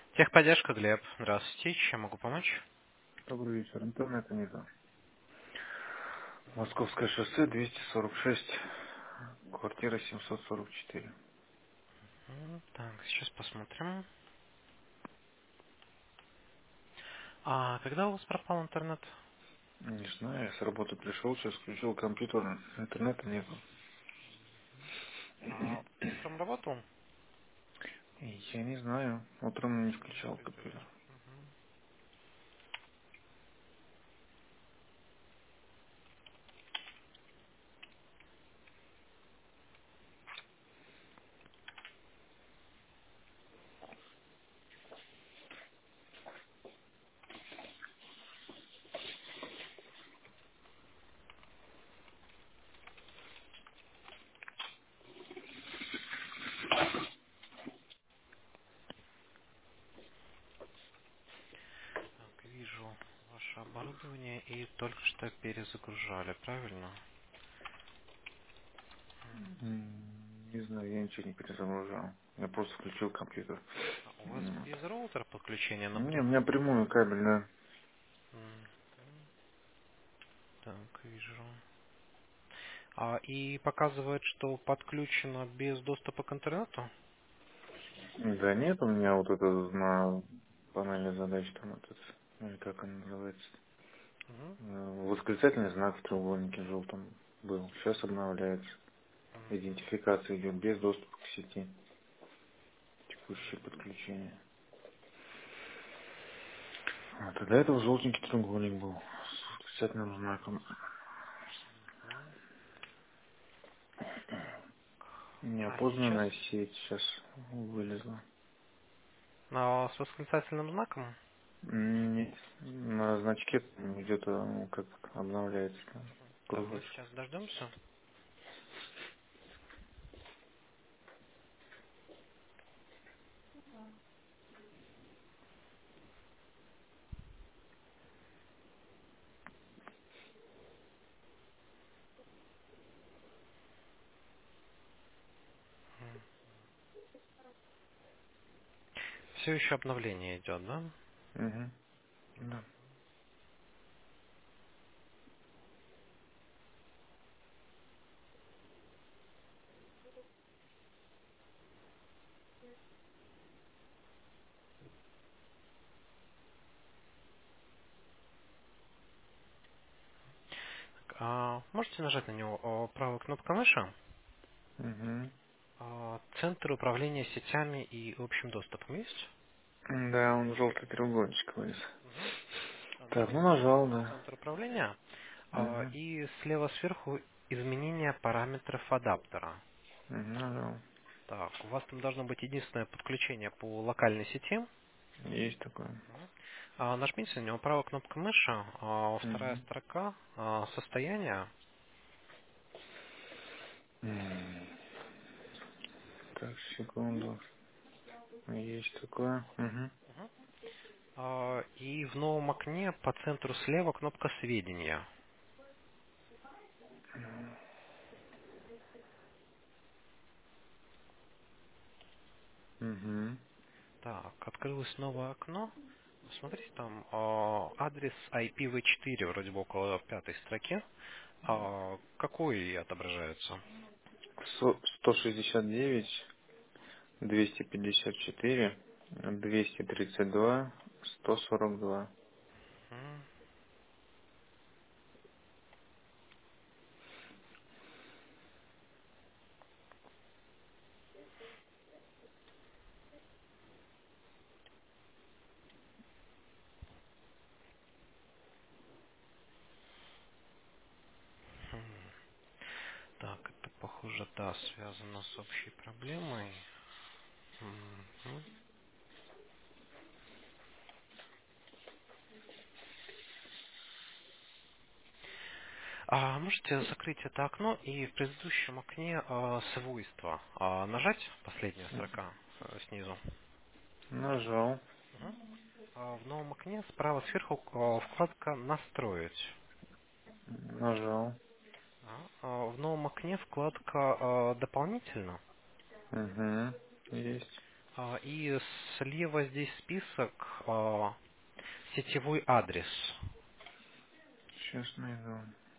Техподдержка, Глеб. Здравствуйте. Чем могу помочь? Добрый вечер. Интернета нету. Московское шоссе, 246, квартира 744. Так, сейчас посмотрим. А когда у вас пропал интернет? Не знаю, я с работы пришел, сейчас включил компьютер, интернета нету. А утром работал? И я не знаю, утром не включал Компьютер. компьютер. Так, вижу ваше оборудование и только что перезагружали, правильно? Не знаю, я ничего не перезагружал. Я просто включил компьютер. А у вас без роутера подключение Не, у напрямую? меня прямую кабель, да. М, Так, вижу. И показывает, что подключено без доступа к интернету? Да нет, у меня вот это на панели задач там этот, или как он называется, Мгм. восклицательный знак в треугольнике желтом был. Сейчас обновляется. Идентификация идет без доступа к сети. Текущее подключение. А тогда это желтенький треугольник был с восклицательным знаком. А сейчас? Неопознанная сеть сейчас вылезла. С восклицательным знаком? Нет, на значке там идет, как обновляется там, Так, мы кружочек. сейчас дождемся. Все еще обновление идет, да? Угу. Да. Можете нажать на него правой кнопкой мыши? Угу. Центр управления сетями и общим доступом есть? Да, он желтый треугольничек вылез. Мгм. Так, ну Нажмите нажал, на да. центр управления Угу. и слева сверху изменение параметров адаптера. Нажал. Так, у вас там должно быть единственное подключение по локальной сети. Есть такое. Нажмите на него правой кнопкой мыши, вторая Угу. строка, состояние. Так, секунду. Есть такое. Угу. И в новом окне по центру слева кнопка «Сведения». Угу. Так, открылось новое окно. Смотрите, там адрес IPv4 вроде бы около пятой строки. Какой отображается? 169, 254, 232, 142. М, Так, это похоже, да, связано с общей проблемой. Мгм. Можете закрыть это окно и в предыдущем окне свойства нажать, последняя строка снизу. Нажал. Мгм. В новом окне справа сверху вкладка «Настроить». Нажал. В новом окне вкладка «Дополнительно». Угу. Есть. И слева здесь список, сетевой адрес. Сейчас найду.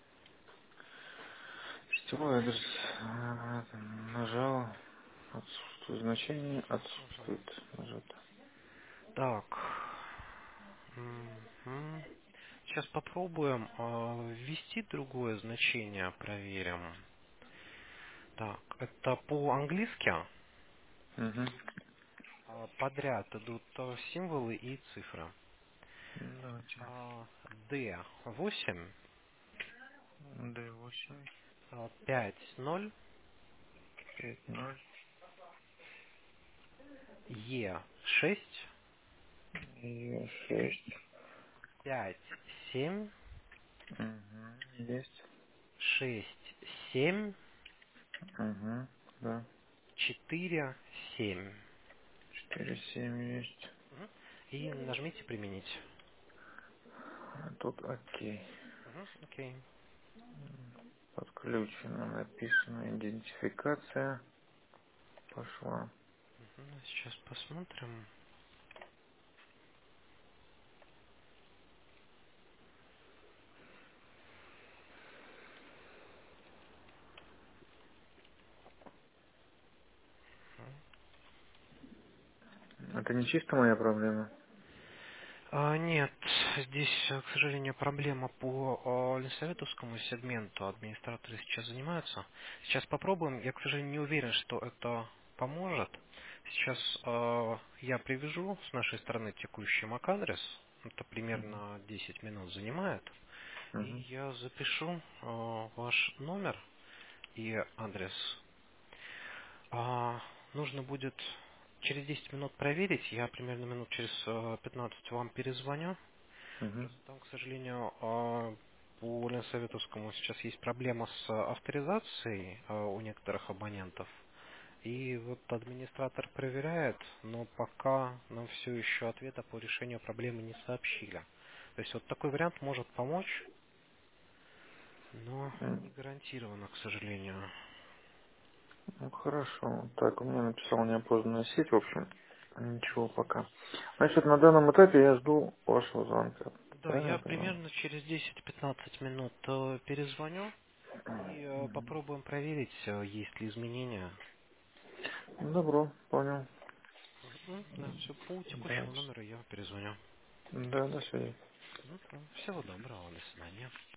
Сетевой адрес. Нажал. Отсутствует значение. Отсутствует. Нажато. Так. Сейчас попробуем ввести другое значение, проверим. Так, это по-английски. Угу. Подряд идут символы и цифры. Давайте. D8, D8. 5-0, 5-0. E6, E6. 5-7, Угу. Есть. 6-7, Угу. Да. 4-7. 4-7 есть. И нажмите «Применить». Тут окей. Окей. Подключено, написано идентификация. Пошла. Сейчас посмотрим. Это не чисто моя проблема. Нет, здесь, к сожалению, проблема по Ленсоветовскому сегменту. Администраторы сейчас занимаются. Сейчас попробуем. Я, к сожалению, не уверен, что это поможет. Сейчас я привяжу с нашей стороны текущий MAC-адрес. Это примерно 10 минут занимает. И Угу. я запишу ваш номер и адрес. Нужно будет через 10 минут проверить. Я примерно минут через 15 вам перезвоню. Угу. Просто там, к сожалению, по Ленсоветовскому сейчас есть проблема с авторизацией у некоторых абонентов. И вот администратор проверяет, но пока нам все еще ответа по решению проблемы не сообщили. То есть вот такой вариант может помочь, но не гарантированно, к сожалению. Ну, хорошо. Так, у меня написал неопознанная сеть, в общем. Ничего пока. Значит, на данном этапе я жду вашего звонка. Да, Правильно я я понимаю? примерно через 10-15 минут перезвоню и попробуем проверить, есть ли изменения. Добро, понял. Да, все по Да, текущему номеру я перезвоню. да, до связи. Всего доброго, до свидания.